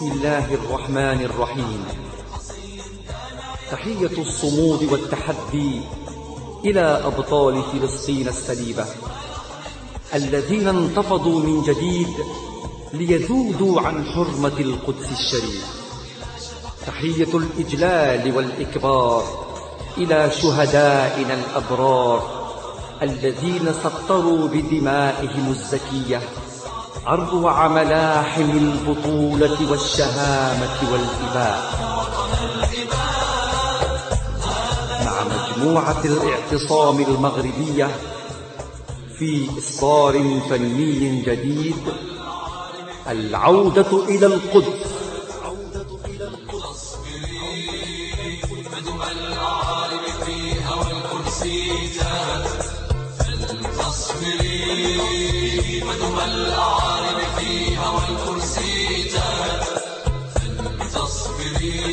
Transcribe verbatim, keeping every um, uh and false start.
بسم الله الرحمن الرحيم. تحية الصمود والتحدي إلى أبطال فلسطين السليبة الذين انتفضوا من جديد ليذودوا عن حرمة القدس الشريف. تحية الإجلال والإكبار إلى شهدائنا الأبرار الذين سطروا بدمائهم الزكية عروع ملاحم البطولة والشهامة والإباء، مع مجموعة الاعتصام المغربية في إصدار فني جديد، العودة إلى القدس. مدم الأعالم فيها والكرسي جاد فلتصبري